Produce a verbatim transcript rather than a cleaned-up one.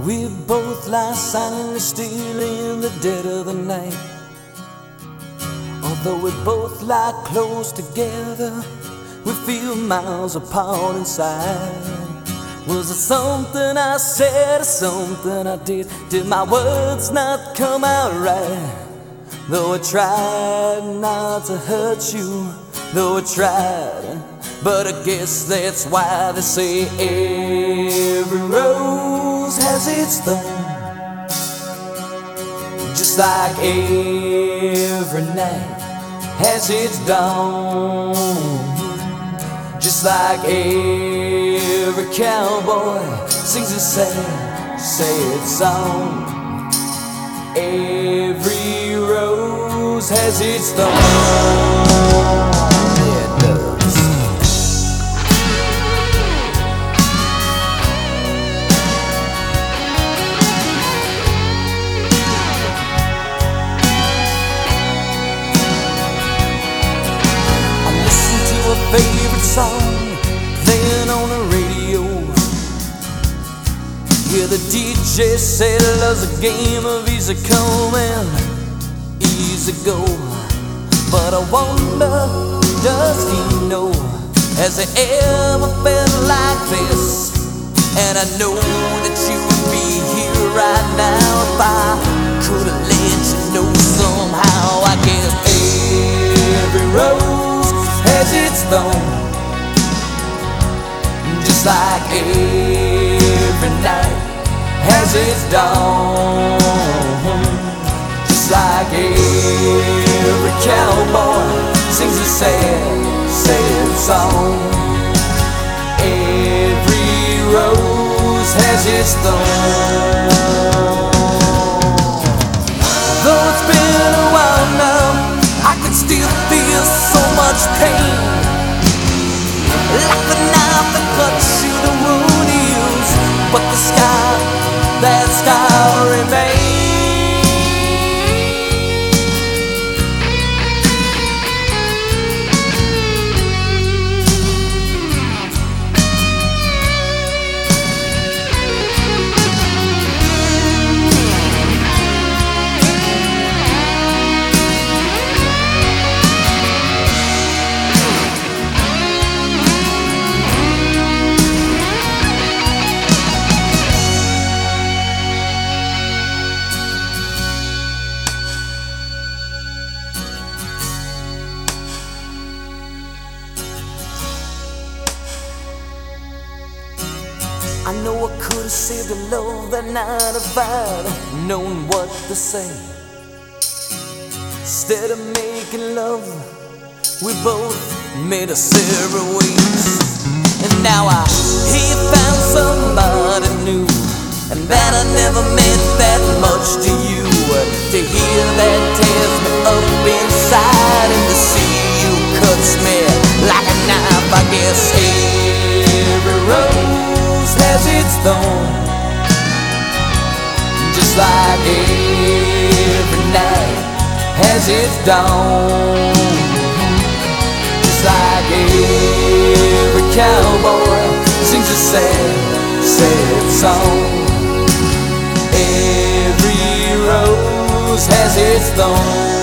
We both lie silently still in the dead of the night. Although we both lie close together, we feel miles apart inside. Was it something I said or something I did? Did my words not come out right? Though I tried not to hurt you, though I tried, but I guess that's why they say every rose has its thorn, just like every night has its dawn, just like every cowboy sings a sad, sad song. Every rose has its thorn. Yeah, it does. I listened to a favorite song playing on the radio. Yeah, the D J said love's a game of easy come and easy go. But I wonder, does he know? Has he ever felt like this? And I know that you would be here right now if I could have let you know somehow. I guess every rose has its thorn, just like every night has its dawn, just like every cowboy sings a sad, sad song. Every rose has its thorn. Though it's been a while now, I can still feel so much pain, like the knife that cuts you the wound heals, but the scar, that scar remains. I know I could have saved a love that night if I'd known what to say. Instead of making love, we both made us separate ways. And now I hear you found somebody new, and that I never meant that much to you. To hear that tears me up inside, and to see you cuts me like a knife. I guess every rose has its thorn, just like every night has its dawn, just like every cowboy sings a sad, sad song. Every rose has its thorn.